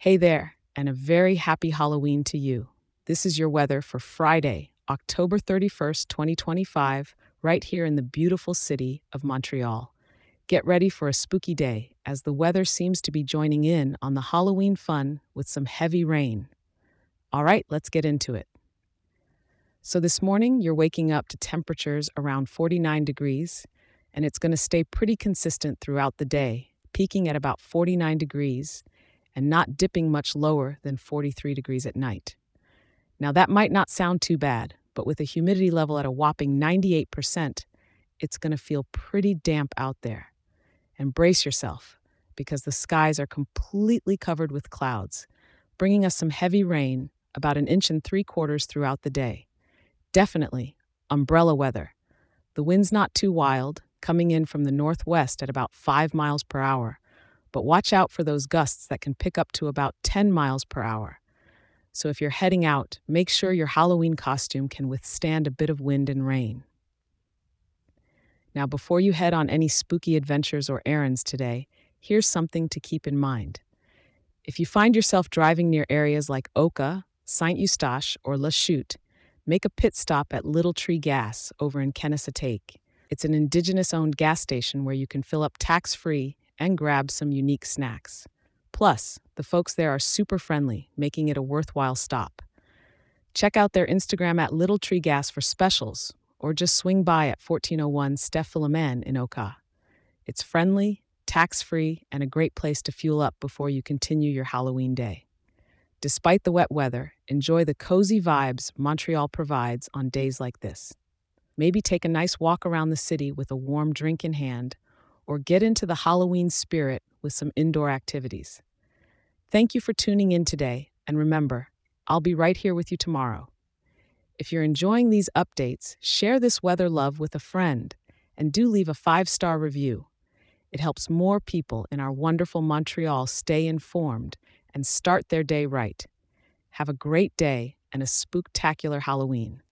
Hey there, and a very happy Halloween to you. This is your weather for Friday, October 31st, 2025, right here in the beautiful city of Montreal. Get ready for a spooky day as the weather seems to be joining in on the Halloween fun with some heavy rain. All right, let's get into it. So, this morning, you're waking up to temperatures around 49 degrees, and it's going to stay pretty consistent throughout the day, peaking at about 49 degrees and not dipping much lower than 43 degrees at night. Now, that might not sound too bad, but with a humidity level at a whopping 98%, it's going to feel pretty damp out there. And brace yourself, because the skies are completely covered with clouds, bringing us some heavy rain, about 1.75 inches throughout the day. Definitely umbrella weather. The wind's not too wild, coming in from the northwest at about 5 miles per hour, but watch out for those gusts that can pick up to about 10 miles per hour. So if you're heading out, make sure your Halloween costume can withstand a bit of wind and rain. Now, before you head on any spooky adventures or errands today, here's something to keep in mind. If you find yourself driving near areas like Oka, Saint Eustache, or La Chute, make a pit stop at Little Tree Gas over in Kennesatake. It's an Indigenous-owned gas station where you can fill up tax-free and grab some unique snacks. Plus, the folks there are super friendly, making it a worthwhile stop. Check out their Instagram at Little Tree Gas for specials, or just swing by at 1401 Steph Philomen in Oka. It's friendly, tax-free, and a great place to fuel up before you continue your Halloween day. Despite the wet weather, enjoy the cozy vibes Montreal provides on days like this. Maybe take a nice walk around the city with a warm drink in hand, or get into the Halloween spirit with some indoor activities. Thank you for tuning in today, and remember, I'll be right here with you tomorrow. If you're enjoying these updates, share this weather love with a friend, and do leave a 5-star review. It helps more people in our wonderful Montreal stay informed and start their day right. Have a great day and a spooktacular Halloween.